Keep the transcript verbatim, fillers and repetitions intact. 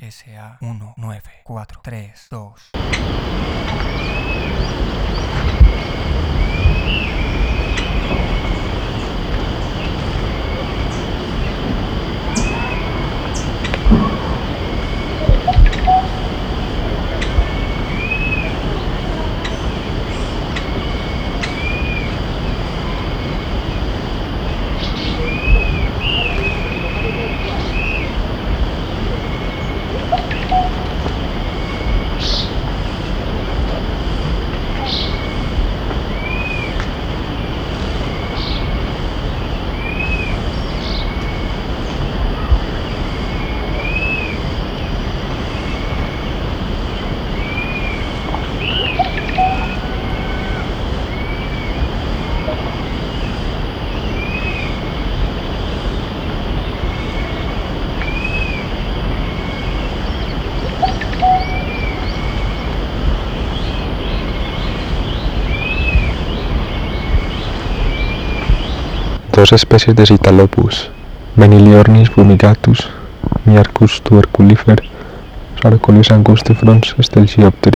S A uno nueve cuatro tres dos. Dos especies de Citalopus, Beniliornis fumigatus, Miarchus tuberculifer, Sarcolis angustifrons, Stelchiopteris.